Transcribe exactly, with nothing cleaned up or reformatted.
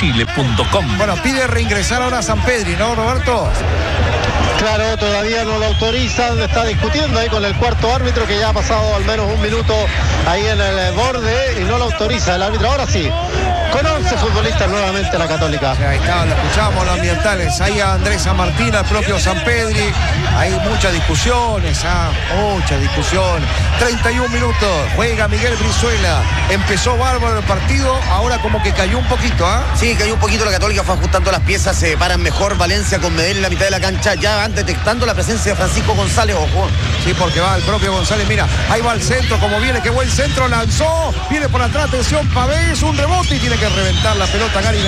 chile punto com. Bueno, pide reingresar ahora a Sampedri, ¿no, Roberto? Claro, todavía no lo autorizan, está discutiendo ahí con el cuarto árbitro, que ya ha pasado al menos un minuto ahí en el borde y no lo autoriza el árbitro. Ahora sí, con once futbolistas nuevamente la Católica. Ahí está, lo escuchamos, los ambientales. Ahí a Andrés San Martín, al propio Sampedri. Hay muchas discusiones, ah, muchas discusiones. treinta y un minutos, juega Miguel Brizuela. Empezó bárbaro el partido, ahora como que cayó un poquito, ¿ah? Sí, cayó un poquito, la Católica fue ajustando las piezas, se paran mejor Valencia con Medellín en la mitad de la cancha, ya van detectando la presencia de Francisco González, ojo. Sí, porque va el propio González, mira, ahí va el centro, como viene, qué buen centro, lanzó, viene por atrás, atención, Pavés, un rebote y tiene que reventar la pelota Gary